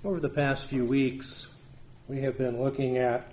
Over the past few weeks, we have been looking at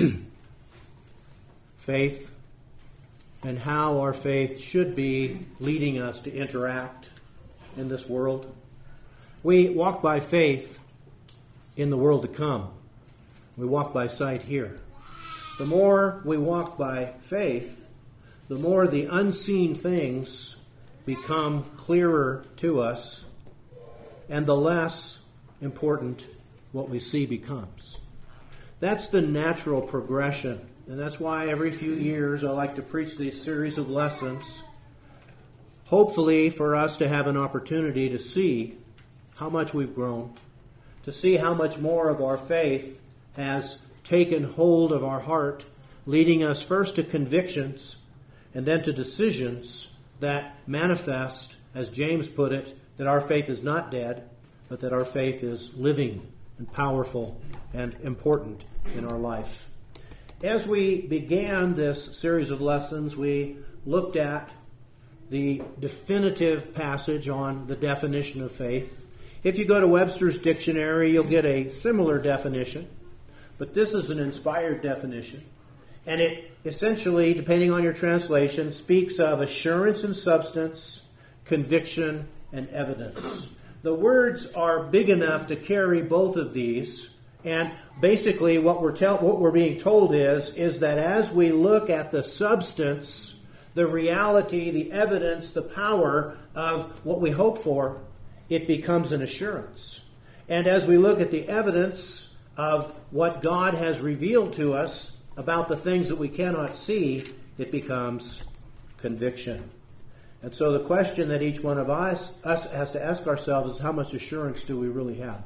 faith and how our faith should be leading us to interact in this world. We walk by faith in the world to come. We walk by sight here. The more we walk by faith, the more the unseen things become clearer to us, and the less important what we see becomes. That's the natural progression, and that's why every few years I like to preach these series of lessons, hopefully for us to have an opportunity to see how much we've grown, to see how much more of our faith has taken hold of our heart, leading us first to convictions and then to decisions that manifest, as James put it, that our faith is not dead, but that our faith is living and powerful and important in our life. As we began this series of lessons, we looked at the definitive passage on the definition of faith. If you go to Webster's dictionary, you'll get a similar definition, but this is an inspired definition. And it essentially, depending on your translation, speaks of assurance and substance, conviction and evidence. The words are big enough to carry both of these, and basically what we're being told is that as we look at the substance, the reality, the evidence, the power of what we hope for, it becomes an assurance. And as we look at the evidence of what God has revealed to us about the things that we cannot see, it becomes conviction. And so the question that each one of us has to ask ourselves is, how much assurance do we really have?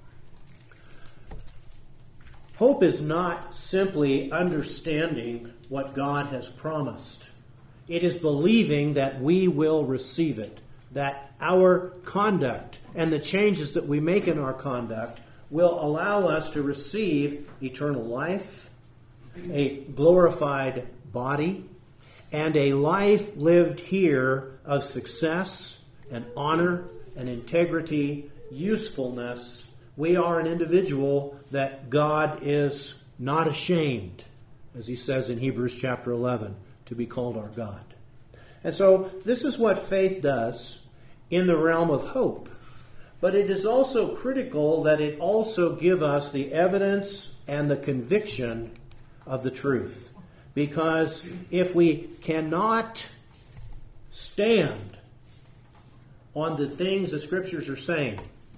Hope is not simply understanding what God has promised. It is believing that we will receive it, that our conduct and the changes that we make in our conduct will allow us to receive eternal life, a glorified body, and a life lived here of success and honor and integrity, usefulness. We are an individual that God is not ashamed, as he says in Hebrews chapter 11, to be called our God. And so this is what faith does in the realm of hope. But it is also critical that it also give us the evidence and the conviction of the truth. Because if we cannot stand on the things the Scriptures are saying,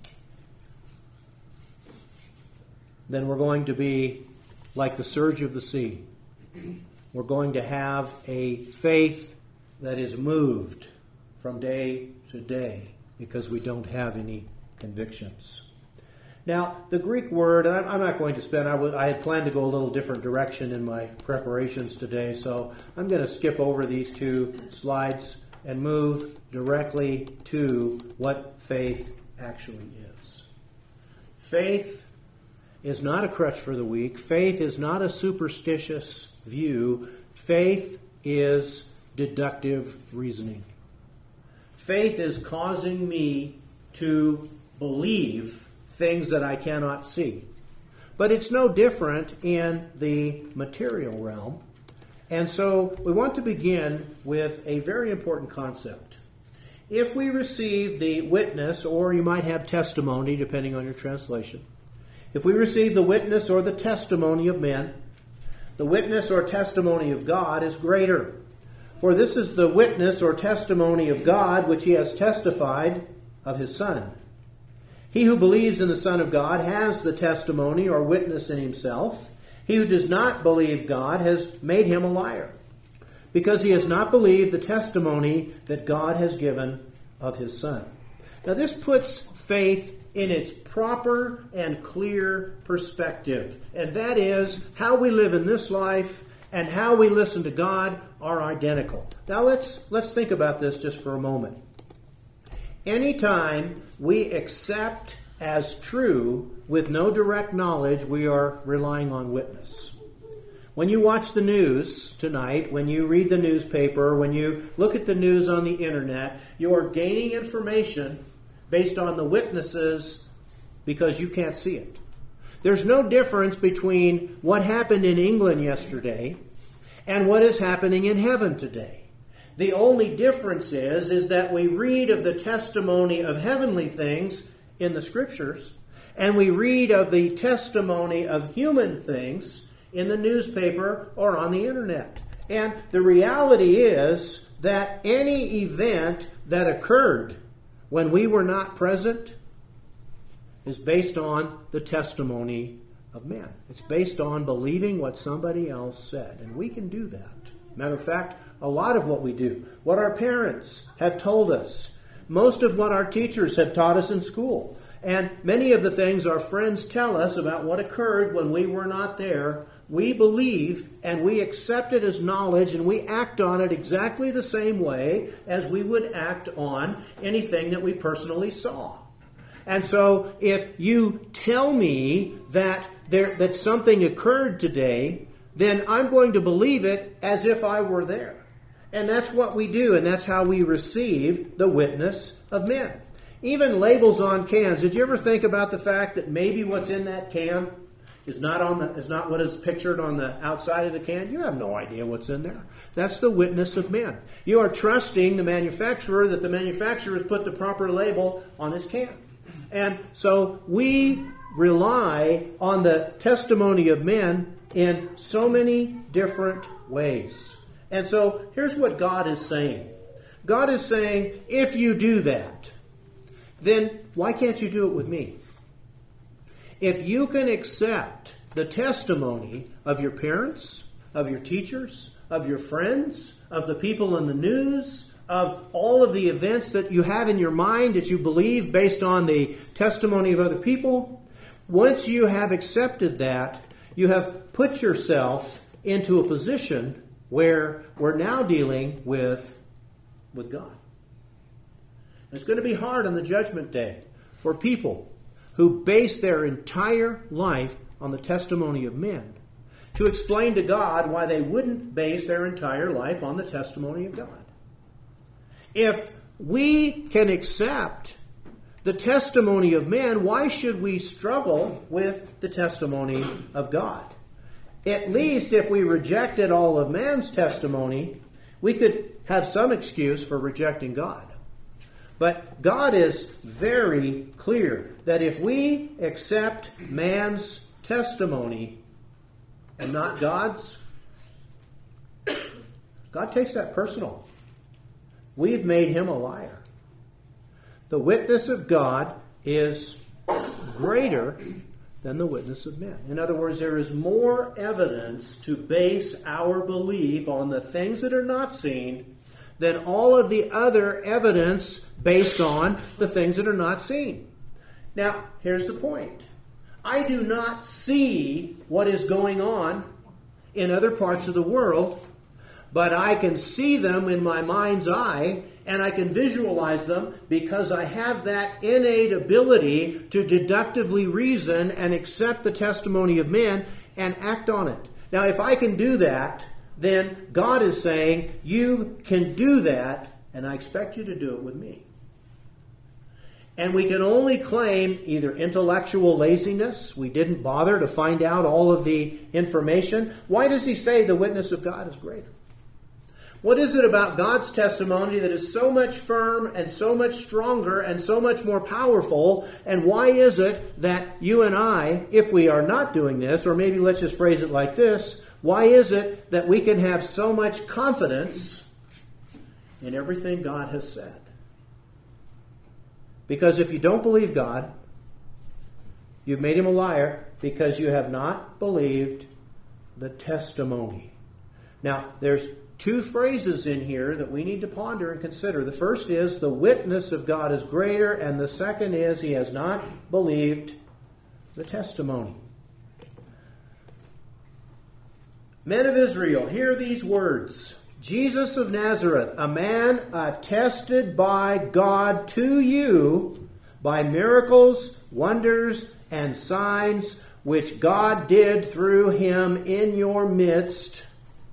then we're going to be like the surge of the sea. We're going to have a faith that is moved from day to day because we don't have any convictions. Now, the Greek word, and I'm not going to spend, I had planned to go a little different direction in my preparations today, so I'm going to skip over these two slides and move directly to what faith actually is. Faith is not a crutch for the weak. Faith is not a superstitious view. Faith is deductive reasoning. Faith is causing me to believe things that I cannot see. But it's no different in the material realm. And so we want to begin with a very important concept. If we receive the witness, or you might have testimony, depending on your translation. If we receive the witness or the testimony of men, the witness or testimony of God is greater. For this is the witness or testimony of God which he has testified of his Son. He who believes in the Son of God has the testimony or witness in himself. He who does not believe God has made him a liar, because he has not believed the testimony that God has given of his Son. Now this puts faith in its proper and clear perspective, and that is how we live in this life and how we listen to God are identical. Now let's think about this just for a moment. Anytime we accept as true with no direct knowledge, we are relying on witness. When you watch the news tonight, when you read the newspaper, when you look at the news on the internet, you are gaining information based on the witnesses because you can't see it. There's no difference between what happened in England yesterday and what is happening in heaven today. The only difference is that we read of the testimony of heavenly things in the Scriptures, and we read of the testimony of human things in the newspaper or on the internet. And the reality is that any event that occurred when we were not present is based on the testimony of men. It's based on believing what somebody else said. And we can do that. Matter of fact, a lot of what we do, what our parents have told us, most of what our teachers have taught us in school, and many of the things our friends tell us about what occurred when we were not there, we believe and we accept it as knowledge, and we act on it exactly the same way as we would act on anything that we personally saw. And so if you tell me that something occurred today, then I'm going to believe it as if I were there. And that's what we do, and that's how we receive the witness of men. Even labels on cans. Did you ever think about the fact that maybe what's in that can is not what is pictured on the outside of the can? You have no idea what's in there. That's the witness of men. You are trusting the manufacturer that the manufacturer has put the proper label on his can. And so we rely on the testimony of men in so many different ways. And so here's what God is saying. God is saying, if you do that, then why can't you do it with me? If you can accept the testimony of your parents, of your teachers, of your friends, of the people in the news, of all of the events that you have in your mind that you believe based on the testimony of other people, once you have accepted that, you have put yourself into a position where we're now dealing with God. And it's going to be hard on the judgment day for people who base their entire life on the testimony of men to explain to God why they wouldn't base their entire life on the testimony of God. If we can accept the testimony of men, why should we struggle with the testimony of God? At least if we rejected all of man's testimony, we could have some excuse for rejecting God. But God is very clear that if we accept man's testimony and not God's, God takes that personal. We've made him a liar. The witness of God is greater than the witness of men. In other words, there is more evidence to base our belief on the things that are not seen than all of the other evidence based on the things that are not seen. Now, here's the point. I do not see what is going on in other parts of the world, but I can see them in my mind's eye, and I can visualize them because I have that innate ability to deductively reason and accept the testimony of men and act on it. Now, if I can do that, then God is saying, you can do that, and I expect you to do it with me. And we can only claim either intellectual laziness, we didn't bother to find out all of the information. Why does he say the witness of God is greater? What is it about God's testimony that is so much firm and so much stronger and so much more powerful? And why is it that you and I, if we are not doing this, or maybe let's just phrase it like this, why is it that we can have so much confidence in everything God has said? Because if you don't believe God, you've made him a liar because you have not believed the testimony. Now, there's two phrases in here that we need to ponder and consider. The first is the witness of God is greater, and the second is he has not believed the testimony. Men of Israel, hear these words. Jesus of Nazareth, a man attested by God to you by miracles, wonders, and signs which God did through him in your midst,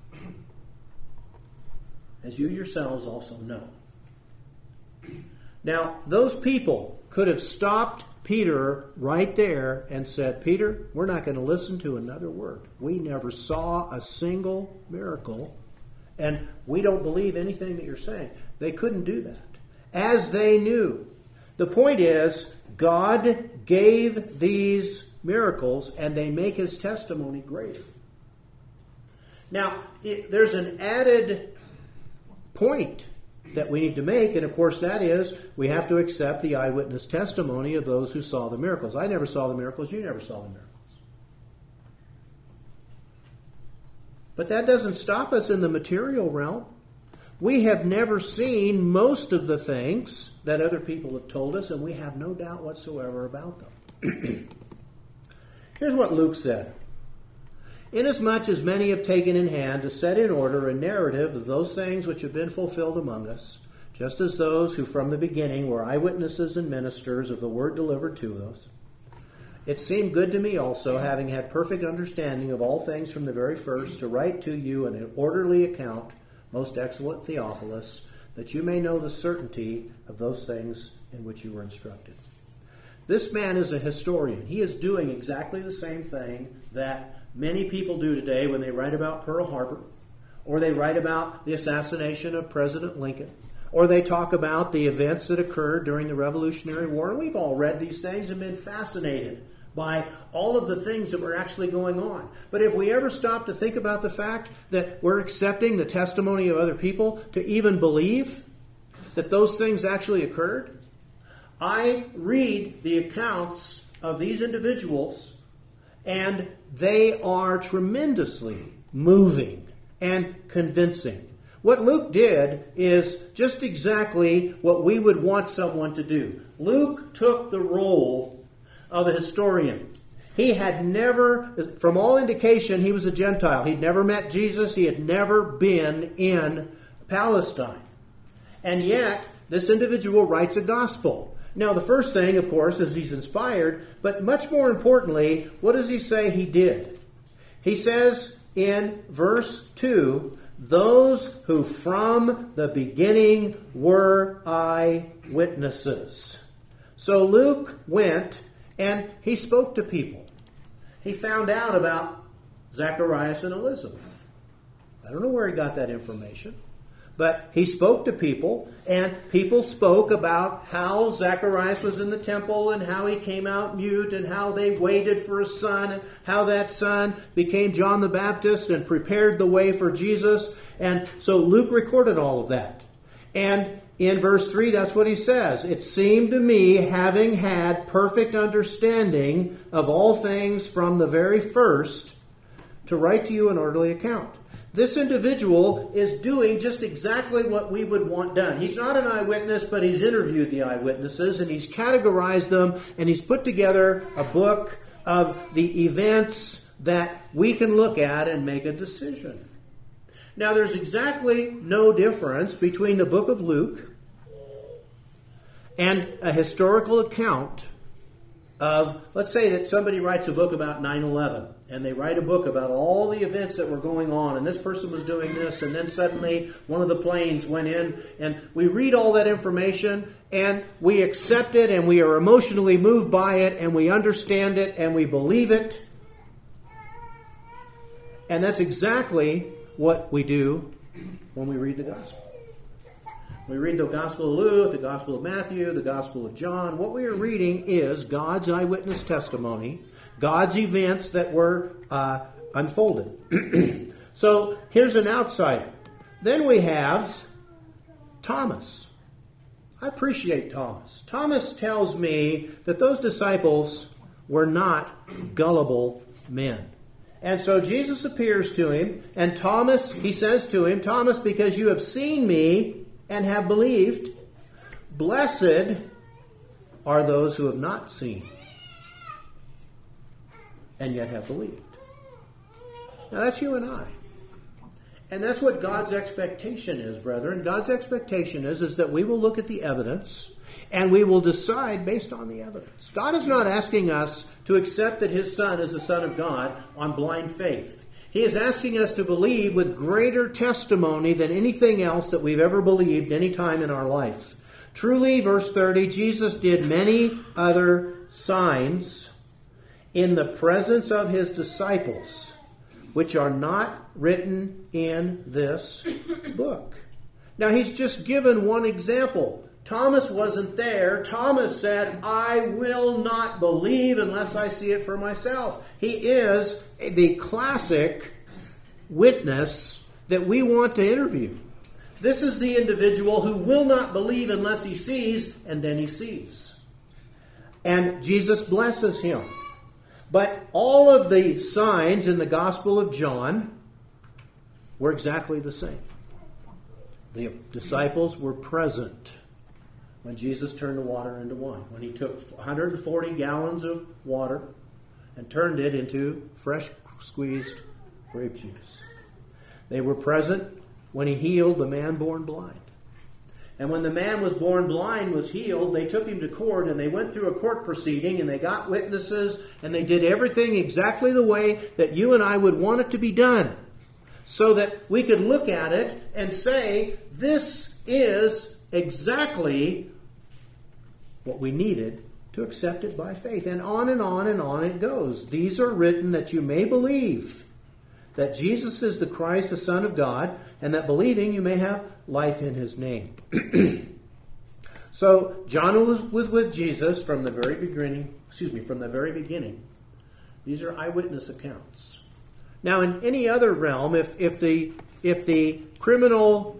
as you yourselves also know. Now, those people could have stopped Peter right there and said, Peter, we're not going to listen to another word. We never saw a single miracle, and we don't believe anything that you're saying. They couldn't do that, as they knew. The point is, God gave these miracles, and they make his testimony greater. Now, there's an added point that we need to make, and of course that is, we have to accept the eyewitness testimony of those who saw the miracles. I never saw the miracles, you never saw the miracles. But that doesn't stop us in the material realm. We have never seen most of the things that other people have told us, and we have no doubt whatsoever about them. Here's what Luke said. Inasmuch as many have taken in hand to set in order a narrative of those things which have been fulfilled among us, just as those who from the beginning were eyewitnesses and ministers of the word delivered to us, it seemed good to me also, having had perfect understanding of all things from the very first, to write to you an orderly account, most excellent Theophilus, that you may know the certainty of those things in which you were instructed. This man is a historian. He is doing exactly the same thing that many people do today when they write about Pearl Harbor, or they write about the assassination of President Lincoln, or they talk about the events that occurred during the Revolutionary War. And we've all read these things and been fascinated by all of the things that were actually going on. But if we ever stop to think about the fact that we're accepting the testimony of other people to even believe that those things actually occurred, I read the accounts of these individuals, and they are tremendously moving and convincing. What Luke did is just exactly what we would want someone to do. Luke took the role of a historian. He had never, from all indication, he was a Gentile. He'd never met Jesus. He had never been in Palestine. And yet, this individual writes a gospel. Now, the first thing, of course, is he's inspired, but much more importantly, what does he say he did? He says in verse 2, those who from the beginning were eyewitnesses. So Luke went and he spoke to people. He found out about Zacharias and Elizabeth. I don't know where he got that information. But he spoke to people, and people spoke about how Zacharias was in the temple and how he came out mute and how they waited for a son and how that son became John the Baptist and prepared the way for Jesus. And so Luke recorded all of that. And in verse 3, that's what he says. It seemed to me, having had perfect understanding of all things from the very first, to write to you an orderly account. This individual is doing just exactly what we would want done. He's not an eyewitness, but he's interviewed the eyewitnesses, and he's categorized them, and he's put together a book of the events that we can look at and make a decision. Now, there's exactly no difference between the book of Luke and a historical account of, let's say that somebody writes a book about 9/11, and they write a book about all the events that were going on, and this person was doing this, and then suddenly one of the planes went in, and we read all that information, and we accept it, and we are emotionally moved by it, and we understand it, and we believe it. And that's exactly what we do when we read the gospel. We read the Gospel of Luke, the Gospel of Matthew, the Gospel of John. What we are reading is God's eyewitness testimony, God's events that were unfolded. So here's an outsider. Then we have Thomas. I appreciate Thomas. Thomas tells me that those disciples were not gullible men. And so Jesus appears to him, and Thomas, he says to him, Thomas, because you have seen me and have believed, blessed are those who have not seen and yet have believed. Now that's you and I. And that's what God's expectation is, brethren. God's expectation is that we will look at the evidence and we will decide based on the evidence. God is not asking us to accept that His Son is the Son of God on blind faith. He is asking us to believe with greater testimony than anything else that we've ever believed any time in our life. Truly, verse 30, Jesus did many other signs in the presence of his disciples, which are not written in this book. Now, he's just given one example. Thomas wasn't there. Thomas said, I will not believe unless I see it for myself. He is the classic witness that we want to interview. This is the individual who will not believe unless he sees, and then he sees. And Jesus blesses him. But all of the signs in the Gospel of John were exactly the same. The disciples were present when Jesus turned the water into wine. When he took 140 gallons of water and turned it into fresh squeezed grape juice. They were present when he healed the man born blind. And when the man was born blind was healed, they took him to court and they went through a court proceeding and they got witnesses and they did everything exactly the way that you and I would want it to be done. So that we could look at it and say, this is exactly what we needed to accept it by faith. And on and on and on it goes. These are written that you may believe that Jesus is the Christ, the Son of God, and that believing you may have life in his name. So John was with Jesus from the very beginning. These are eyewitness accounts. Now, in any other realm, if the criminal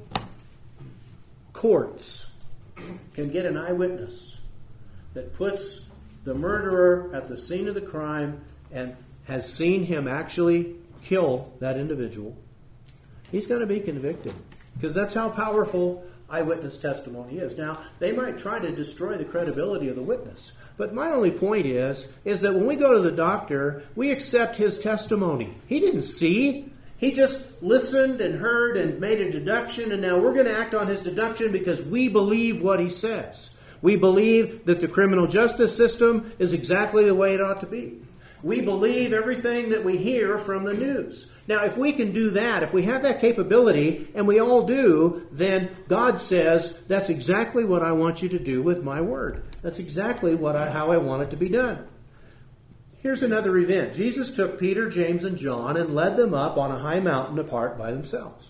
courts can get an eyewitness that puts the murderer at the scene of the crime and has seen him actually kill that individual, he's going to be convicted. Because that's how powerful eyewitness testimony is. Now, they might try to destroy the credibility of the witness. But my only point is that when we go to the doctor, we accept his testimony. He didn't see. He just listened and heard and made a deduction, and now we're going to act on his deduction because we believe what he says. We believe that the criminal justice system is exactly the way it ought to be. We believe everything that we hear from the news. Now, if we can do that, if we have that capability, and we all do, then God says, that's exactly what I want you to do with my word. That's exactly how I want it to be done. Here's another event. Jesus took Peter, James, and John and led them up on a high mountain apart by themselves.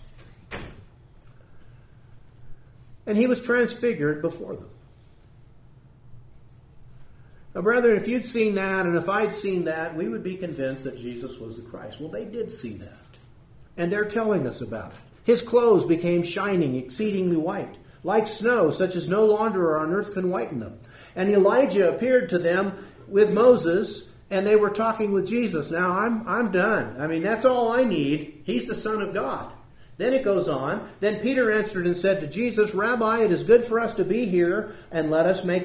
And he was transfigured before them. Now, brethren, if you'd seen that, and if I'd seen that, we would be convinced that Jesus was the Christ. Well, they did see that. And they're telling us about it. His clothes became shining, exceedingly white, like snow, such as no launderer on earth can whiten them. And Elijah appeared to them with Moses, and they were talking with Jesus. Now, I'm done. I mean, that's all I need. He's the Son of God. Then it goes on. Then Peter answered and said to Jesus, Rabbi, it is good for us to be here, and let us make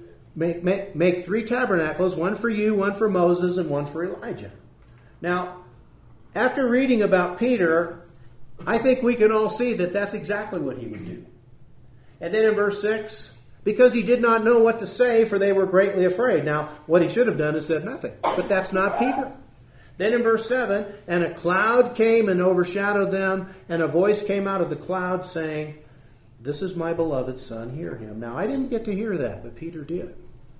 3 tabernacles, one for you, one for Moses, and one for Elijah. Now, after reading about Peter, I think we can all see that that's exactly what he would do. And then in verse 6, because he did not know what to say, for they were greatly afraid. Now, what he should have done is said nothing. But that's not Peter. Then in verse 7, and a cloud came and overshadowed them, and a voice came out of the cloud saying, this is my beloved Son, hear him. Now, I didn't get to hear that, but Peter did.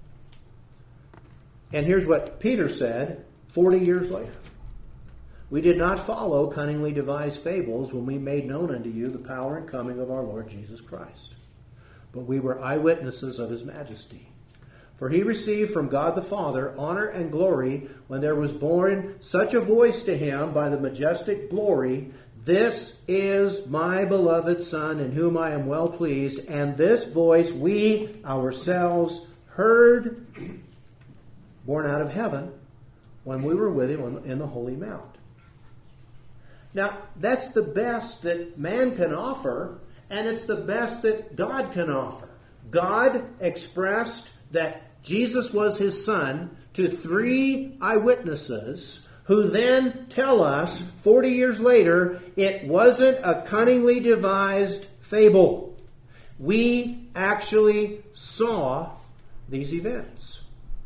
And here's what Peter said 40 years later. We did not follow cunningly devised fables when we made known unto you the power and coming of our Lord Jesus Christ. But we were eyewitnesses of his majesty. For he received from God the Father honor and glory when there was born such a voice to him by the majestic glory, this is my beloved Son in whom I am well pleased. And this voice we ourselves heard born out of heaven when we were with him in the holy mount. Now, that's the best that man can offer, and it's the best that God can offer. God expressed that Jesus was his Son to 3 eyewitnesses who then tell us 40 years later it wasn't a cunningly devised fable. We actually saw these events.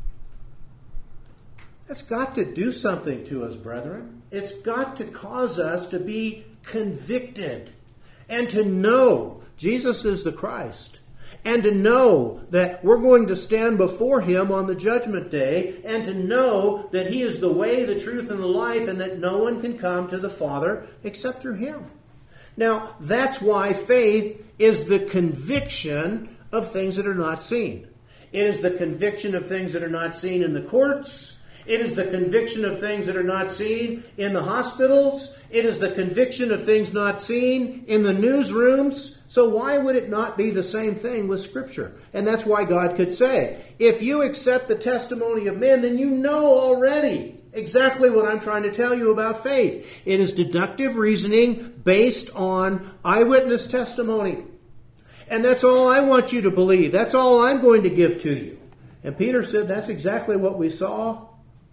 That's got to do something to us, brethren. It's got to cause us to be convicted and to know Jesus is the Christ and to know that we're going to stand before Him on the judgment day, and to know that He is the way, the truth, and the life, and that no one can come to the Father except through Him. Now, that's why faith is the conviction of things that are not seen. It is the conviction of things that are not seen in the courts. It is the conviction of things that are not seen in the hospitals. It is the conviction of things not seen in the newsrooms. So why would it not be the same thing with Scripture? And that's why God could say, if you accept the testimony of men, then you know already exactly what I'm trying to tell you about faith. It is deductive reasoning based on eyewitness testimony. And that's all I want you to believe. That's all I'm going to give to you. And Peter said, that's exactly what we saw.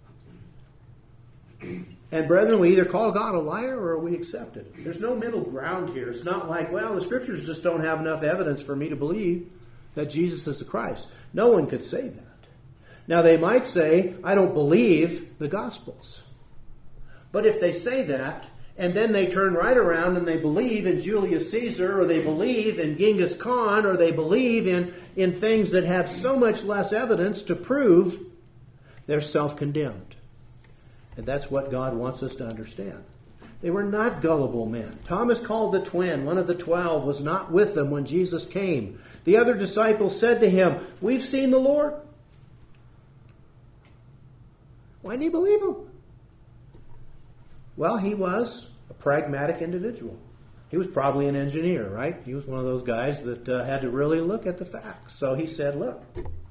And brethren, we either call God a liar or we accept it. There's no middle ground here. It's not like, well, the Scriptures just don't have enough evidence for me to believe that Jesus is the Christ. No one could say that. Now, they might say, I don't believe the Gospels. But if they say that, and then they turn right around and they believe in Julius Caesar, or they believe in Genghis Khan, or they believe in things that have so much less evidence to prove, they're self-condemned. And that's what God wants us to understand. They were not gullible men. Thomas, called the twin, one of the 12, was not with them when Jesus came. The other disciples said to him, we've seen the Lord. Why didn't he believe him? Well, he was a pragmatic individual. He was probably an engineer, right? He was one of those guys that had to really look at the facts. So he said, look,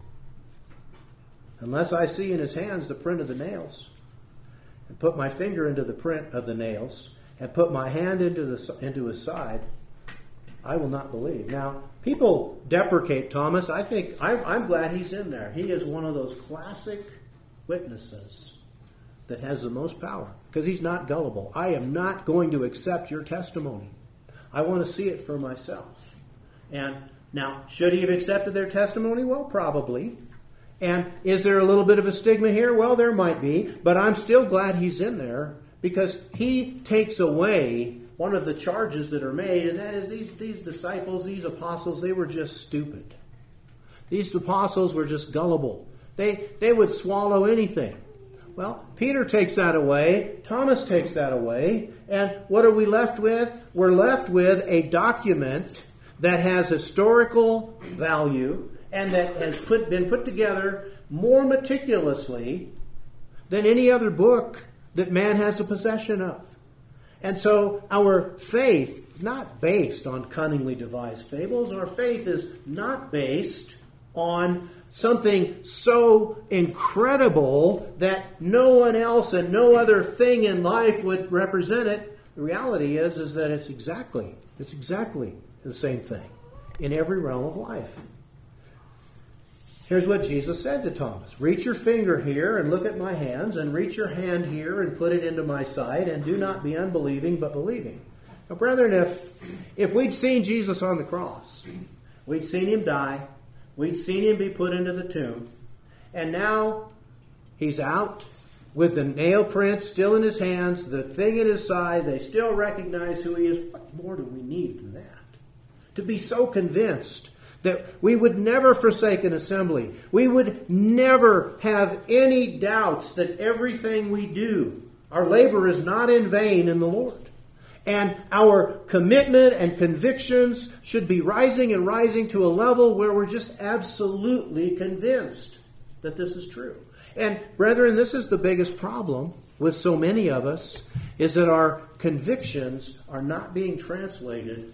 unless I see in his hands the print of the nails, and put my finger into the print of the nails, and put my hand into his side, I will not believe. Now, people deprecate Thomas. I'm glad he's in there. He is one of those classic witnesses that has the most power, because he's not gullible. I am not going to accept your testimony. I want to see it for myself. And now, should he have accepted their testimony? Well, probably. And is there a little bit of a stigma here? Well, there might be. But I'm still glad he's in there, because he takes away one of the charges that are made, and that is these disciples, these apostles, they were just stupid. These apostles were just gullible. They would swallow anything. Well, Peter takes that away. Thomas takes that away. And what are we left with? We're left with a document that has historical value and that has been put together more meticulously than any other book that man has a possession of. And so our faith is not based on cunningly devised fables. Our faith is not based on something so incredible that no one else and no other thing in life would represent it. The reality is that it's exactly the same thing in every realm of life. Here's what Jesus said to Thomas. Reach your finger here and look at my hands, and reach your hand here and put it into my side, and do not be unbelieving but believing. Now, brethren, if we'd seen Jesus on the cross, we'd seen him die, we'd seen him be put into the tomb, and now he's out with the nail prints still in his hands, the thing in his side, they still recognize who he is. What more do we need than that? To be so convinced that we would never forsake an assembly. We would never have any doubts that everything we do, our labor is not in vain in the Lord. And our commitment and convictions should be rising and rising to a level where we're just absolutely convinced that this is true. And brethren, this is the biggest problem with so many of us, is that our convictions are not being translated,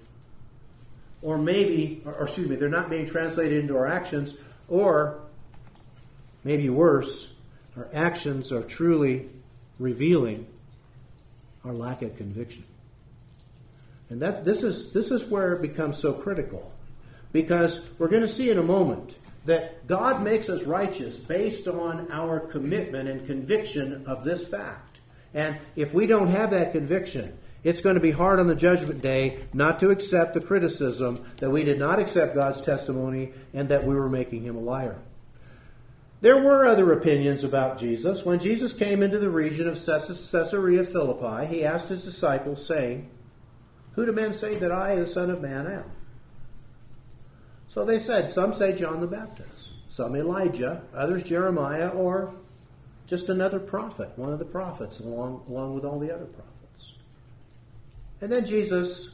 they're not being translated into our actions, or maybe worse, our actions are truly revealing our lack of conviction. And this is where it becomes so critical, because we're going to see in a moment that God makes us righteous based on our commitment and conviction of this fact. And if we don't have that conviction, it's going to be hard on the judgment day not to accept the criticism that we did not accept God's testimony and that we were making him a liar. There were other opinions about Jesus. When Jesus came into the region of Caesarea Philippi, he asked his disciples, saying, "Who do men say that I, the Son of Man, am?" So they said, some say John the Baptist, some Elijah, others Jeremiah, or just another prophet, one of the prophets, along with all the other prophets. And then Jesus,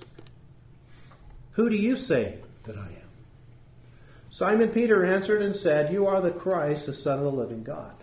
who do you say that I am? Simon Peter answered and said, you are the Christ, the Son of the living God.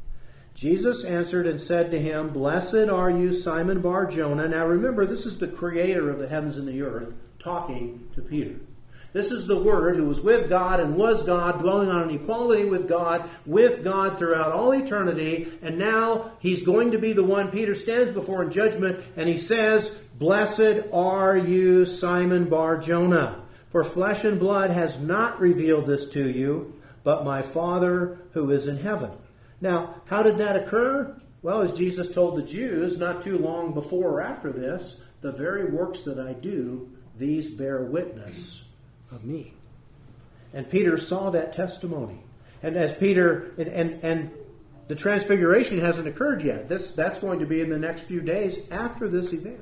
Jesus answered and said to him, blessed are you, Simon Bar-Jonah. Now remember, this is the creator of the heavens and the earth talking to Peter. This is the Word who was with God and was God, dwelling on an equality with God throughout all eternity. And now he's going to be the one Peter stands before in judgment, and he says, blessed are you, Simon Bar-Jonah, for flesh and blood has not revealed this to you, but my Father who is in heaven. Now, how did that occur? Well, as Jesus told the Jews not too long before or after this, the very works that I do, these bear witness of me. And Peter saw that testimony. And as Peter, and the transfiguration hasn't occurred yet. That's going to be in the next few days after this event.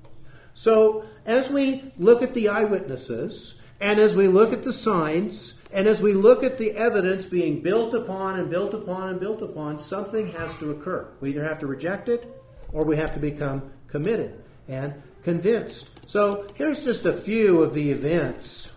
So, as we look at the eyewitnesses, and as we look at the signs, and as we look at the evidence being built upon and built upon and built upon, something has to occur. We either have to reject it, or we have to become committed and convinced. So here's just a few of the events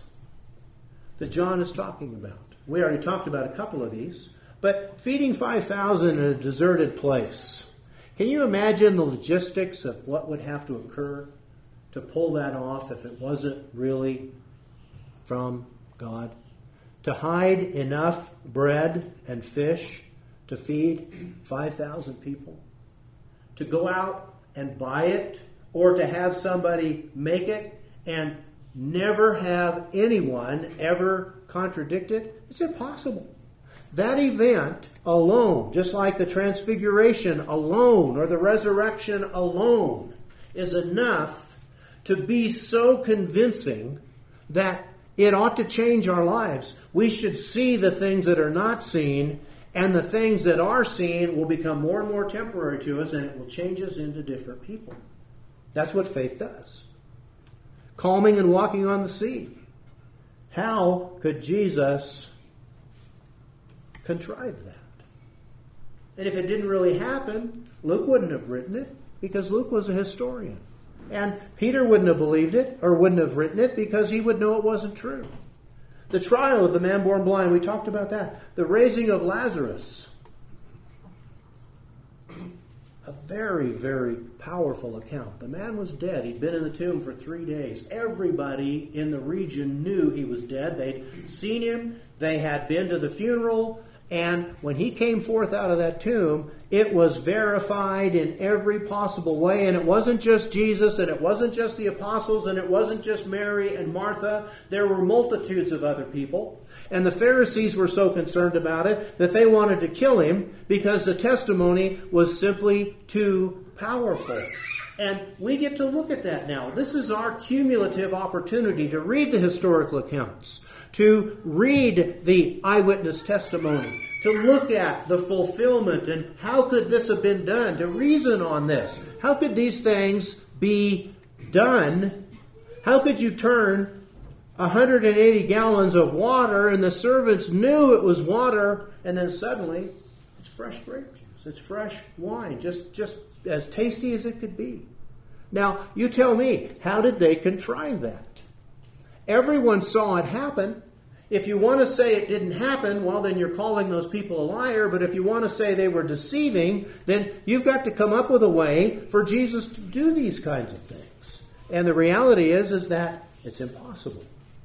that John is talking about. We already talked about a couple of these, but feeding 5,000 in a deserted place. Can you imagine the logistics of what would have to occur to pull that off if it wasn't really from God? To hide enough bread and fish to feed 5,000 people? To go out and buy it, or to have somebody make it and never have anyone ever contradict it? It's impossible. That event alone, just like the transfiguration alone or the resurrection alone, is enough to be so convincing that it ought to change our lives. We should see the things that are not seen, and the things that are seen will become more and more temporary to us, and it will change us into different people. That's what faith does. Calming and walking on the sea. How could Jesus contrive that? And if it didn't really happen, Luke wouldn't have written it, because Luke was a historian. And Peter wouldn't have believed it, or wouldn't have written it, because he would know it wasn't true. The trial of the man born blind, we talked about that. The raising of Lazarus. A very, very powerful account. The man was dead. He'd been in the tomb for 3 days. Everybody in the region knew he was dead. They'd seen him. They had been to the funeral. And when he came forth out of that tomb, it was verified in every possible way. And it wasn't just Jesus, and it wasn't just the apostles, and it wasn't just Mary and Martha. There were multitudes of other people. And the Pharisees were so concerned about it that they wanted to kill him because the testimony was simply too powerful. And we get to look at that now. This is our cumulative opportunity to read the historical accounts, to read the eyewitness testimony, to look at the fulfillment and how could this have been done, to reason on this. How could these things be done? How could you turn 180 gallons of water and the servants knew it was water, and then suddenly it's fresh grape juice, it's fresh wine, just as tasty as it could be? Now, you tell me, how did they contrive that? Everyone saw it happen. If you want to say it didn't happen, well, then you're calling those people a liar. But if you want to say they were deceiving, then you've got to come up with a way for Jesus to do these kinds of things. And the reality is that it's impossible.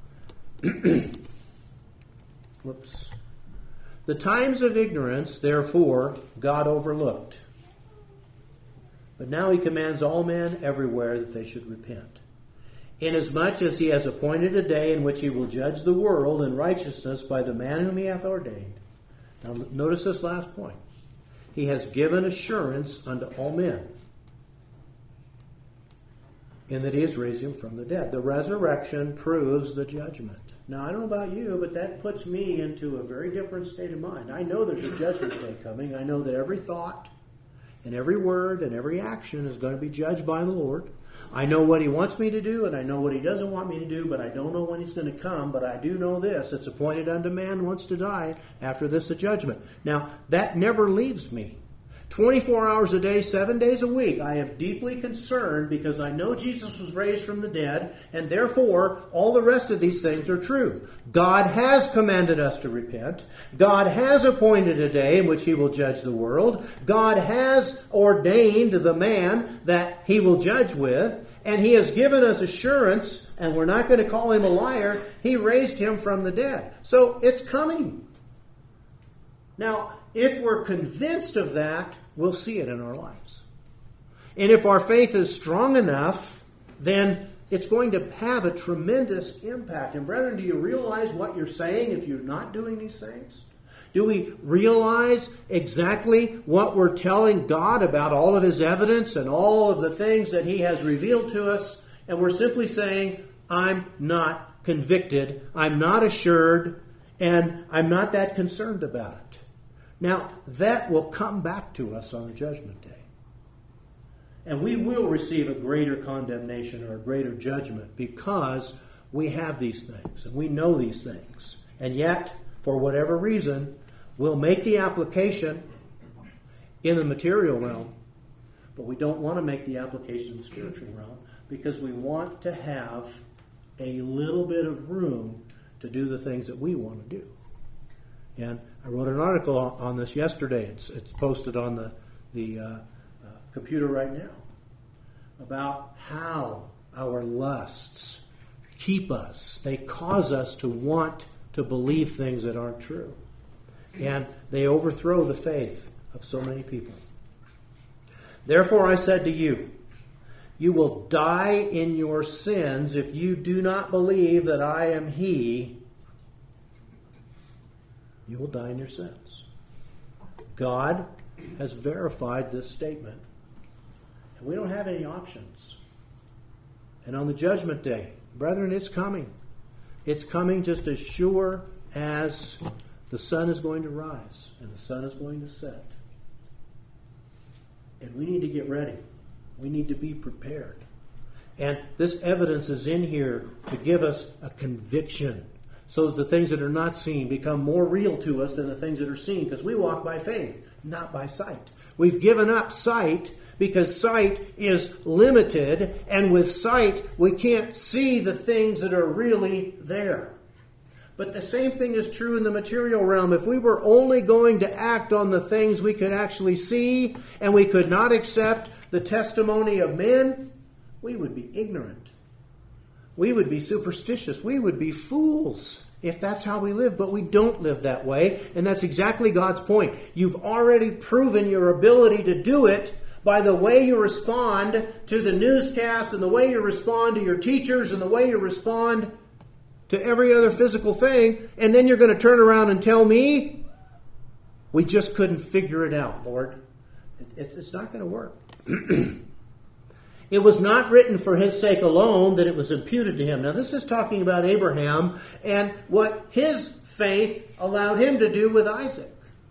Whoops. The times of ignorance, therefore, God overlooked. But now he commands all men everywhere that they should repent. Inasmuch as he has appointed a day in which he will judge the world in righteousness by the man whom he hath ordained. Now notice this last point. He has given assurance unto all men, in that he has raised him from the dead. The resurrection proves the judgment. Now, I don't know about you, but that puts me into a very different state of mind. I know there's a judgment day coming. I know that every thought and every word and every action is going to be judged by the Lord. I know what he wants me to do, and I know what he doesn't want me to do, but I don't know when he's going to come. But I do know this: it's appointed unto man once to die. After this, the judgment. Now, that never leaves me. 24 hours a day, 7 days a week, I am deeply concerned because I know Jesus was raised from the dead, and therefore all the rest of these things are true. God has commanded us to repent. God has appointed a day in which he will judge the world. God has ordained the man that he will judge with, and he has given us assurance, and we're not going to call him a liar. He raised him from the dead. So it's coming. Now, if we're convinced of that, we'll see it in our lives. And if our faith is strong enough, then it's going to have a tremendous impact. And brethren, do you realize what you're saying if you're not doing these things? Do we realize exactly what we're telling God about all of his evidence and all of the things that he has revealed to us? And we're simply saying, I'm not convicted, I'm not assured, and I'm not that concerned about it. Now, that will come back to us on the judgment day. And we will receive a greater condemnation or a greater judgment because we have these things and we know these things. And yet, for whatever reason, we'll make the application in the material realm, but we don't want to make the application in the spiritual realm because we want to have a little bit of room to do the things that we want to do. And I wrote an article on this yesterday. It's posted on the computer right now about how our lusts keep us. They cause us to want to believe things that aren't true. And they overthrow the faith of so many people. Therefore I said to you, you will die in your sins if you do not believe that I am he. You will die in your sins. God has verified this statement. And we don't have any options. And on the judgment day, brethren, it's coming. It's coming just as sure as the sun is going to rise and the sun is going to set. And we need to get ready. We need to be prepared. And this evidence is in here to give us a conviction, so that the things that are not seen become more real to us than the things that are seen, because we walk by faith, not by sight. We've given up sight because sight is limited, and with sight we can't see the things that are really there. But the same thing is true in the material realm. If we were only going to act on the things we could actually see, and we could not accept the testimony of men, we would be ignorant. We would be superstitious. We would be fools if that's how we live. But we don't live that way. And that's exactly God's point. You've already proven your ability to do it by the way you respond to the newscast and the way you respond to your teachers and the way you respond to every other physical thing. And then you're going to turn around and tell me, we just couldn't figure it out, Lord. It's not going to work. It was not written for his sake alone that it was imputed to him. Now this is talking about Abraham and what his faith allowed him to do with Isaac.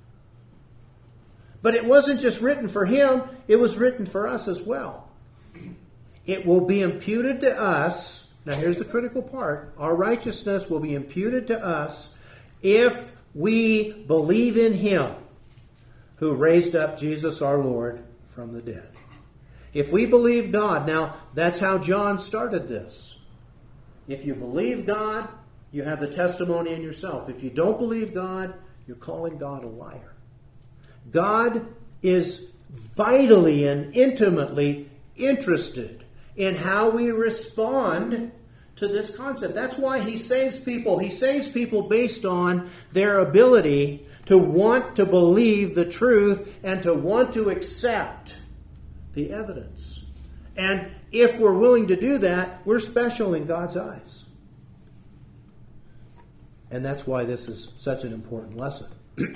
But it wasn't just written for him, it was written for us as well. It will be imputed to us. Now here's the critical part. Our righteousness will be imputed to us if we believe in him who raised up Jesus our Lord from the dead. If we believe God, now that's how John started this. If you believe God, you have the testimony in yourself. If you don't believe God, you're calling God a liar. God is vitally and intimately interested in how we respond to this concept. That's why he saves people. He saves people based on their ability to want to believe the truth and to want to accept the evidence. And if we're willing to do that, we're special in God's eyes. And that's why this is such an important lesson.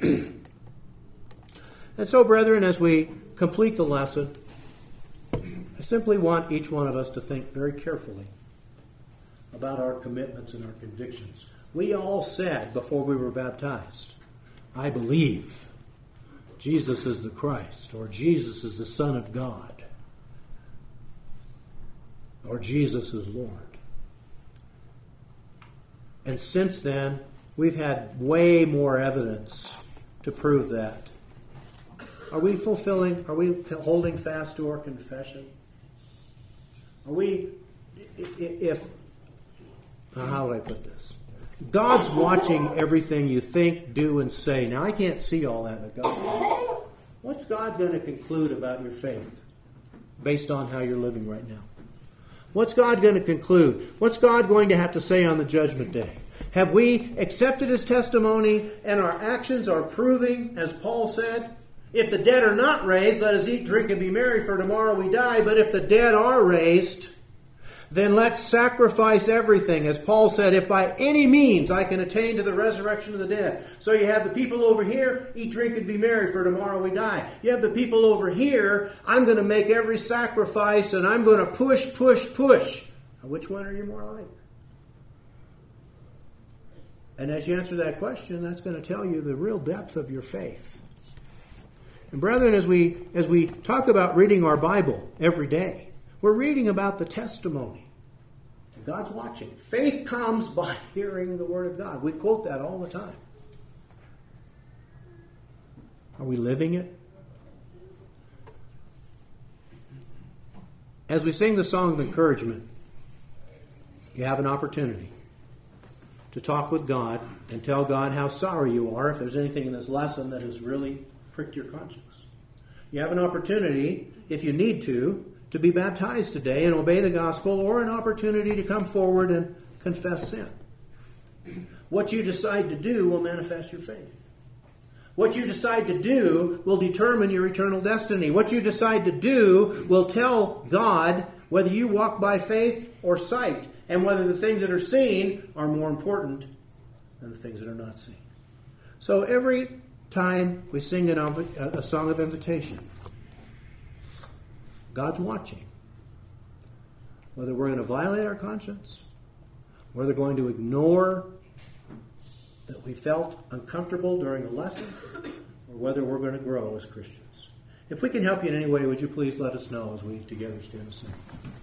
And so, brethren, as we complete the lesson, I simply want each one of us to think very carefully about our commitments and our convictions. We all said before we were baptized, I believe Jesus is the Christ, or Jesus is the Son of God. or Jesus is Lord. And since then, we've had way more evidence to prove that. Are we holding fast to our confession? Are we, how do I put this? God's watching everything you think, do, and say. Now, I can't see all that, but God. What's God going to conclude about your faith based on how you're living right now? What's God going to conclude? What's God going to have to say on the judgment day? Have we accepted His testimony and our actions are proving, as Paul said, if the dead are not raised, let us eat, drink, and be merry, for tomorrow we die. But if the dead are raised, then let's sacrifice everything. As Paul said, if by any means I can attain to the resurrection of the dead. So you have the people over here, eat, drink, and be merry, for tomorrow we die. You have the people over here, I'm going to make every sacrifice, and I'm going to push. Now, which one are you more like? And as you answer that question, that's going to tell you the real depth of your faith. And brethren, as we talk about reading our Bible every day, we're reading about the testimony. God's watching. Faith comes by hearing the Word of God. We quote that all the time. Are we living it? As we sing the song of encouragement, you have an opportunity to talk with God and tell God how sorry you are if there's anything in this lesson that has really pricked your conscience. You have an opportunity, if you need to be baptized today and obey the gospel, or an opportunity to come forward and confess sin. What you decide to do will manifest your faith. What you decide to do will determine your eternal destiny. What you decide to do will tell God whether you walk by faith or sight, and whether the things that are seen are more important than the things that are not seen. So every time we sing a song of invitation, God's watching. Whether we're going to violate our conscience, whether we're going to ignore that we felt uncomfortable during the lesson, or whether we're going to grow as Christians. If we can help you in any way, would you please let us know as we together stand and sing.